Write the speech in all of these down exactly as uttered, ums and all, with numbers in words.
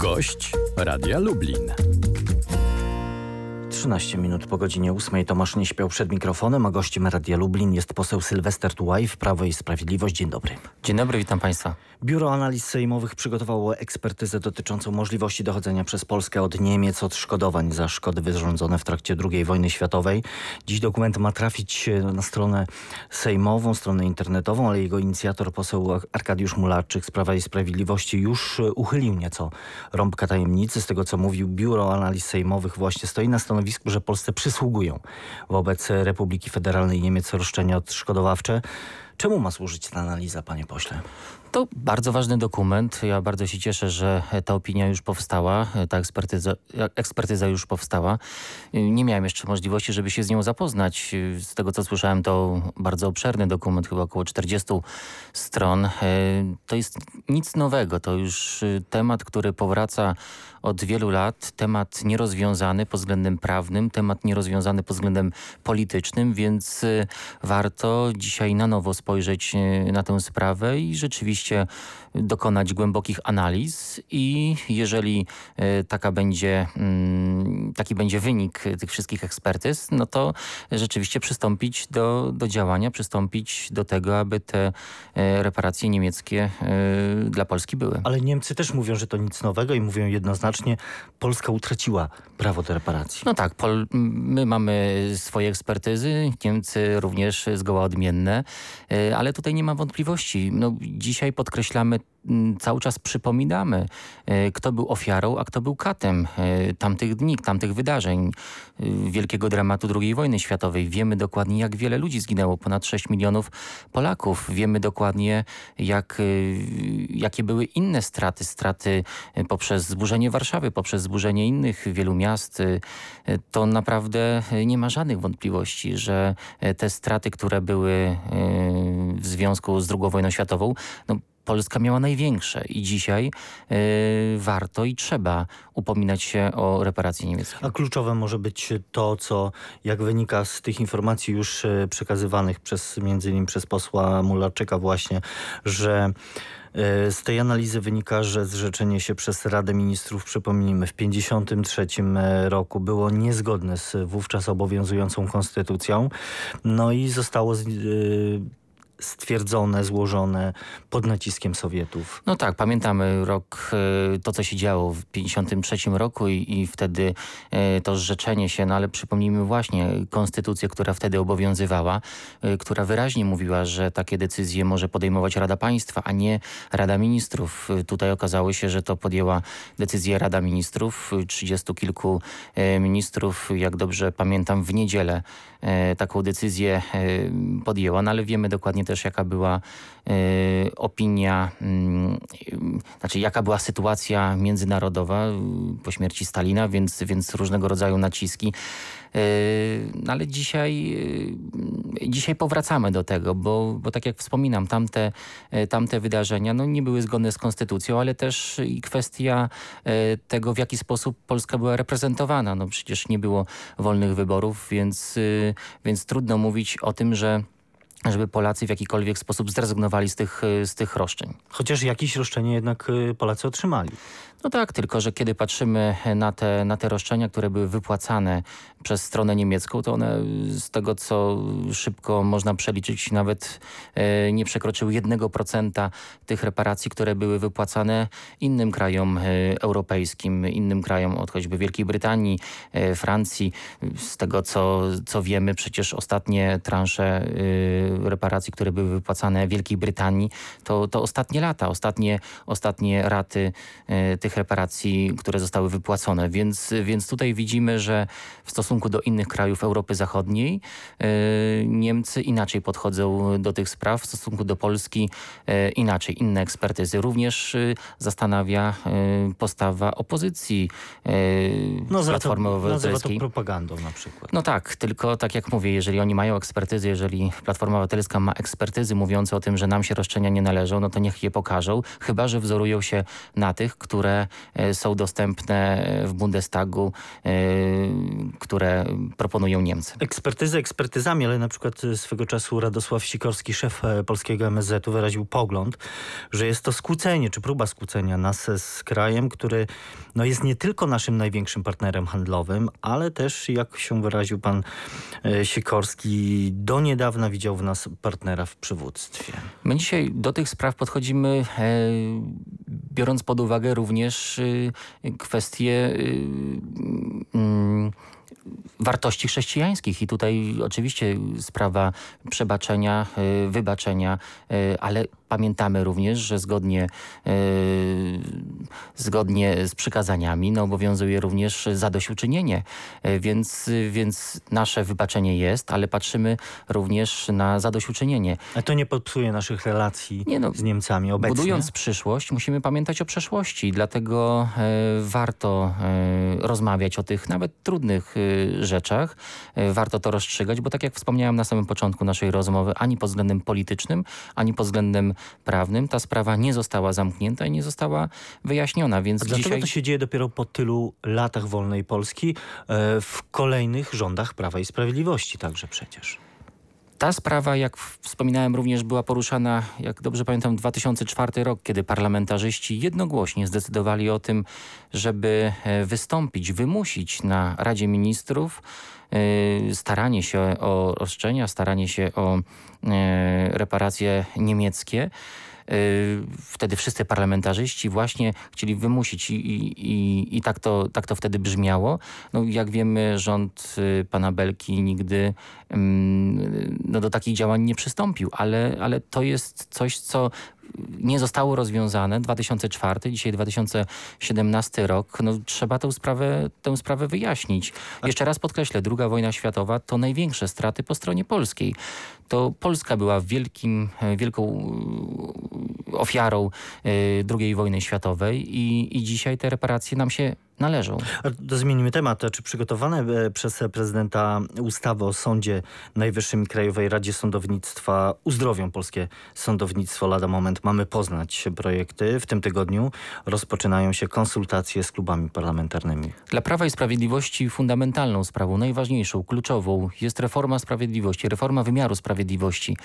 Gość Radia Lublin. trzynaście minut po godzinie ósmej. Tomasz nie śpiał przed mikrofonem, a gościem Radia Lublin jest poseł Sylwester Tułaj, Prawo i Sprawiedliwość. Dzień dobry. Dzień dobry, witam Państwa. Biuro Analiz Sejmowych przygotowało ekspertyzę dotyczącą możliwości dochodzenia przez Polskę od Niemiec odszkodowań za szkody wyrządzone w trakcie drugiej wojny światowej. Dziś dokument ma trafić na stronę sejmową, stronę internetową, ale jego inicjator, poseł Arkadiusz Mularczyk z Prawa i Sprawiedliwości, już uchylił nieco rąbka tajemnicy. Z tego, co mówił, Biuro Analiz Sejmowych właśnie stoi na stanowisku, że Polsce przysługują wobec Republiki Federalnej Niemiec roszczenia odszkodowawcze. Czemu ma służyć ta analiza, panie pośle? To bardzo ważny dokument. Ja bardzo się cieszę, że ta opinia już powstała, ta ekspertyza, ekspertyza już powstała. Nie miałem jeszcze możliwości, żeby się z nią zapoznać. Z tego, co słyszałem, to bardzo obszerny dokument, chyba około czterdziestu stron. To jest nic nowego. To już temat, który powraca od wielu lat. Temat nierozwiązany pod względem prawnym, temat nierozwiązany pod względem politycznym, więc warto dzisiaj na nowo spojrzeć na tę sprawę i rzeczywiście dokonać głębokich analiz i jeżeli taka będzie, taki będzie wynik tych wszystkich ekspertyz, no to rzeczywiście przystąpić do, do działania, przystąpić do tego, aby te reparacje niemieckie dla Polski były. Ale Niemcy też mówią, że to nic nowego i mówią jednoznacznie, Polska utraciła prawo do reparacji. No tak, Pol my mamy swoje ekspertyzy, Niemcy również zgoła odmienne, ale tutaj nie ma wątpliwości. No, dzisiaj podkreślamy, cały czas przypominamy, kto był ofiarą, a kto był katem tamtych dni, tamtych wydarzeń, wielkiego dramatu drugiej wojny światowej. Wiemy dokładnie, jak wiele ludzi zginęło, ponad sześć milionów Polaków. Wiemy dokładnie, jak, jakie były inne straty, straty poprzez zburzenie Warszawy, poprzez zburzenie innych wielu miast. To naprawdę nie ma żadnych wątpliwości, że te straty, które były w związku z drugą wojną światową, no, Polska miała największe i dzisiaj yy, warto i trzeba upominać się o reparacje niemieckie. A kluczowe może być to, co jak wynika z tych informacji już przekazywanych przez, między innymi przez posła Mularczyka właśnie, że z tej analizy wynika, że zrzeczenie się przez Radę Ministrów, przypomnijmy, w tysiąc dziewięćset pięćdziesiątym trzecim roku było niezgodne z wówczas obowiązującą konstytucją. No i zostało z, yy, stwierdzone, złożone pod naciskiem Sowietów. No tak, pamiętamy rok, to co się działo w pięćdziesiątym trzecim roku i, i wtedy to zrzeczenie się, no ale przypomnijmy właśnie konstytucję, która wtedy obowiązywała, która wyraźnie mówiła, że takie decyzje może podejmować Rada Państwa, a nie Rada Ministrów. Tutaj okazało się, że to podjęła decyzję Rada Ministrów, trzydziestu kilku ministrów, jak dobrze pamiętam, w niedzielę taką decyzję podjęła, no ale wiemy dokładnie też, jaka była y, opinia, y, znaczy jaka była sytuacja międzynarodowa y, po śmierci Stalina, więc, więc różnego rodzaju naciski. Y, no ale dzisiaj, y, dzisiaj powracamy do tego, bo, bo tak jak wspominam, tamte, y, tamte wydarzenia no, nie były zgodne z konstytucją, ale też i kwestia y, tego, w jaki sposób Polska była reprezentowana. No przecież nie było wolnych wyborów, więc, y, więc trudno mówić o tym, że żeby Polacy w jakikolwiek sposób zrezygnowali z tych, z tych roszczeń. Chociaż jakieś roszczenie jednak Polacy otrzymali. No tak, tylko że kiedy patrzymy na te, na te roszczenia, które były wypłacane przez stronę niemiecką, to one z tego, co szybko można przeliczyć, nawet e, nie przekroczyły jednego procenta tych reparacji, które były wypłacane innym krajom e, europejskim, innym krajom od choćby Wielkiej Brytanii, e, Francji. Z tego, co, co wiemy, przecież ostatnie transze e, reparacji, które były wypłacane Wielkiej Brytanii, to, to ostatnie lata, ostatnie, ostatnie raty e, tych reparacji, które zostały wypłacone. Więc, więc tutaj widzimy, że w stosunku do innych krajów Europy Zachodniej e, Niemcy inaczej podchodzą do tych spraw. W stosunku do Polski e, inaczej, inne ekspertyzy. Również e, zastanawia e, postawa opozycji e, no, Platformy Obywatelskiej. Nazywa to propagandą na przykład. No tak, tylko tak jak mówię, jeżeli oni mają ekspertyzy, jeżeli Platforma Platforma Obywatelska ma ekspertyzy mówiące o tym, że nam się roszczenia nie należą, no to niech je pokażą, chyba że wzorują się na tych, które są dostępne w Bundestagu, które proponują Niemcy. Ekspertyzy ekspertyzami, ale na przykład swego czasu Radosław Sikorski, szef polskiego M S Z u, wyraził pogląd, że jest to skłócenie, czy próba skłócenia nas z krajem, który no, jest nie tylko naszym największym partnerem handlowym, ale też, jak się wyraził pan Sikorski, do niedawna widział w nas partnera w przywództwie. My dzisiaj do tych spraw podchodzimy e, biorąc pod uwagę również e, kwestie e, e, wartości chrześcijańskich i tutaj oczywiście sprawa przebaczenia, y, wybaczenia, y, ale pamiętamy również, że zgodnie, y, zgodnie z przykazaniami no, obowiązuje również zadośćuczynienie, y, więc, y, więc nasze wybaczenie jest, ale patrzymy również na zadośćuczynienie. A to nie popsuje naszych relacji nie no, z Niemcami obecnie? Budując przyszłość, musimy pamiętać o przeszłości, dlatego y, warto y, rozmawiać o tych nawet trudnych y, rzeczach. Y, warto to rozstrzygać, bo tak jak wspomniałem na samym początku naszej rozmowy, ani pod względem politycznym, ani pod względem prawnym ta sprawa nie została zamknięta i nie została wyjaśniona. Więc A dlaczego dzisiaj... to się dzieje dopiero po tylu latach wolnej Polski, e, w kolejnych rządach Prawa i Sprawiedliwości także przecież? Ta sprawa, jak wspominałem, również była poruszana, jak dobrze pamiętam, dwa tysiące czwarty rok, kiedy parlamentarzyści jednogłośnie zdecydowali o tym, żeby wystąpić, wymusić na Radzie Ministrów staranie się o roszczenia, staranie się o reparacje niemieckie. Wtedy wszyscy parlamentarzyści właśnie chcieli wymusić i, i, i tak, to, tak to wtedy brzmiało. No, jak wiemy, rząd pana Belki nigdy no, do takich działań nie przystąpił, ale, ale to jest coś, co nie zostało rozwiązane. dwa tysiące czwarty, dzisiaj dwa tysiące siedemnasty rok. No, trzeba tę sprawę, tę sprawę wyjaśnić. Jeszcze raz podkreślę, druga wojna światowa to największe straty po stronie polskiej. To Polska była wielkim, wielką ofiarą drugiej wojny światowej i, i dzisiaj te reparacje nam się należą. To zmienimy temat. Czy przygotowane przez prezydenta ustawy o Sądzie Najwyższym i Krajowej Radzie Sądownictwa uzdrowią polskie sądownictwo? Lada moment mamy poznać projekty. W tym tygodniu rozpoczynają się konsultacje z klubami parlamentarnymi. Dla Prawa i Sprawiedliwości fundamentalną sprawą, najważniejszą, kluczową jest reforma sprawiedliwości, reforma wymiaru sprawiedliwości.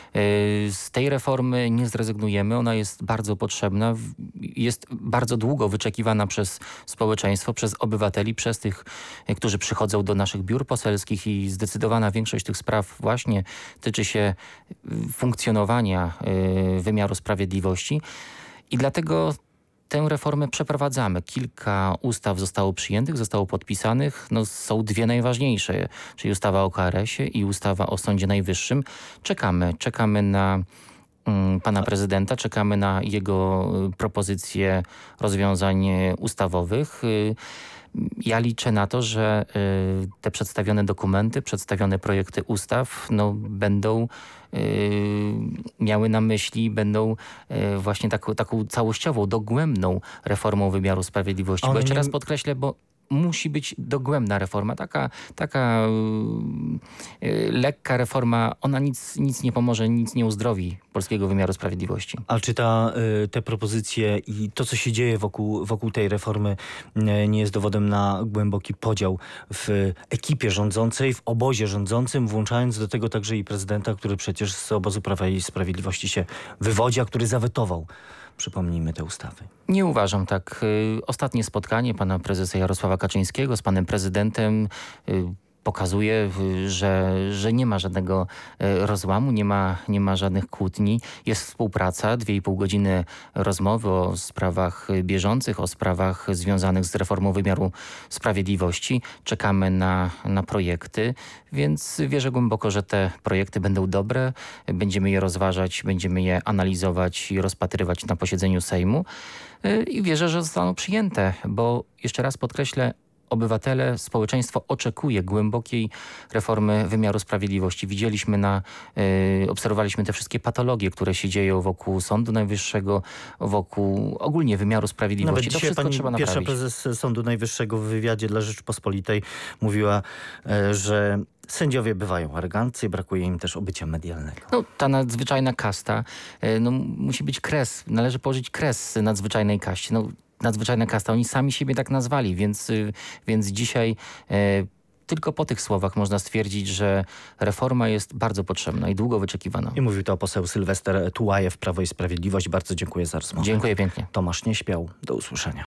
Z tej reformy nie zrezygnujemy. Ona jest bardzo potrzebna. Jest bardzo długo wyczekiwana przez społeczeństwo, przez obywateli, przez tych, którzy przychodzą do naszych biur poselskich i zdecydowana większość tych spraw właśnie tyczy się funkcjonowania wymiaru sprawiedliwości. I dlatego tę reformę przeprowadzamy. Kilka ustaw zostało przyjętych, zostało podpisanych. No, są dwie najważniejsze, czyli ustawa o K R S ie i ustawa o Sądzie Najwyższym. Czekamy, czekamy na mm, pana prezydenta, czekamy na jego y, propozycje rozwiązań ustawowych. Y, Ja liczę na to, że y, te przedstawione dokumenty, przedstawione projekty ustaw no, będą y, miały na myśli, będą y, właśnie taką, taką całościową, dogłębną reformą wymiaru sprawiedliwości. One Bo jeszcze nie... raz podkreślę, bo musi być dogłębna reforma. Taka, taka y, y, lekka reforma, ona nic, nic nie pomoże, nic nie uzdrowi polskiego wymiaru sprawiedliwości. A czy ta, y, te propozycje i to, co się dzieje wokół, wokół tej reformy y, nie jest dowodem na głęboki podział w ekipie rządzącej, w obozie rządzącym, włączając do tego także i prezydenta, który przecież z obozu Prawa i Sprawiedliwości się wywodzi, a który zawetował, przypomnijmy, te ustawy? Nie uważam tak. Ostatnie spotkanie pana prezesa Jarosława Kaczyńskiego z panem prezydentem pokazuje, że, że nie ma żadnego rozłamu, nie ma, nie ma żadnych kłótni. Jest współpraca, dwie i pół godziny rozmowy o sprawach bieżących, o sprawach związanych z reformą wymiaru sprawiedliwości. Czekamy na, na projekty, więc wierzę głęboko, że te projekty będą dobre. Będziemy je rozważać, będziemy je analizować i rozpatrywać na posiedzeniu Sejmu i wierzę, że zostaną przyjęte, bo jeszcze raz podkreślę, obywatele, społeczeństwo oczekuje głębokiej reformy wymiaru sprawiedliwości. Widzieliśmy na, y, obserwowaliśmy te wszystkie patologie, które się dzieją wokół Sądu Najwyższego, wokół ogólnie wymiaru sprawiedliwości. Nawet to dzisiaj wszystko pani trzeba pierwsza naprawić. prezes Sądu Najwyższego w wywiadzie dla Rzeczypospolitej mówiła, e, że sędziowie bywają aroganccy i brakuje im też obycia medialnego. No, ta nadzwyczajna kasta, y, no, musi być kres, należy położyć kres nadzwyczajnej kaście. No, nadzwyczajna kasta, oni sami siebie tak nazwali, więc, y, więc dzisiaj y, tylko po tych słowach można stwierdzić, że reforma jest bardzo potrzebna i długo wyczekiwana. I mówił to poseł Sylwester Tułajew, Prawo i Sprawiedliwość. Bardzo dziękuję za rozmowę. Dziękuję pięknie. Tomasz Nieśpiał. Do usłyszenia.